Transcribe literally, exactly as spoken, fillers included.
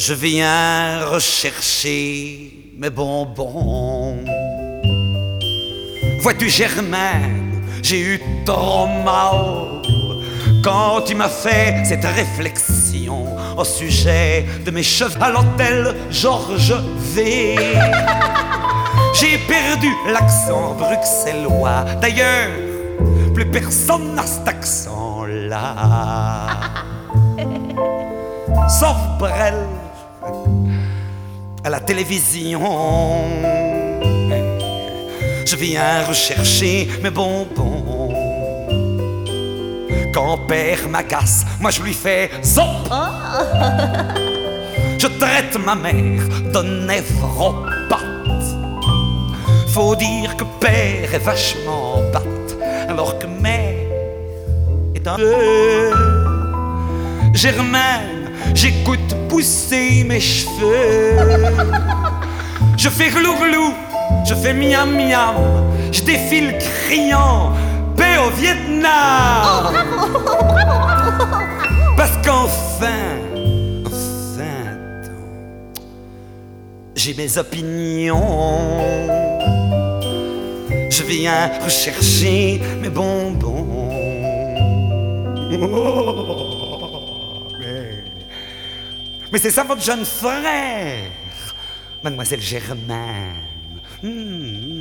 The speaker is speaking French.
Je viens rechercher mes bonbons. Vois-tu Germaine, j'ai eu trop mal quand tu m'as fait cette réflexion au sujet de mes cheveux à l'hôtel Georges V. J'ai perdu l'accent bruxellois. D'ailleurs, plus personne n'a cet accent-là. Sauf Brel à la télévision. Je viens rechercher mes bonbons. Quand père m'agace, moi je lui fais zop. Je traite ma mère de névropathe. Faut dire que père est vachement batte, alors que mère est un peu. Germaine, j'écoute pousser mes cheveux. Je fais glou-glou, je fais miam-miam, je défile criant paix au Vietnam. Parce qu'enfin, enfin, j'ai mes opinions. Je viens rechercher mes bonbons. Oh, mais mais c'est ça votre jeune frère, Mademoiselle Germaine. Mmh.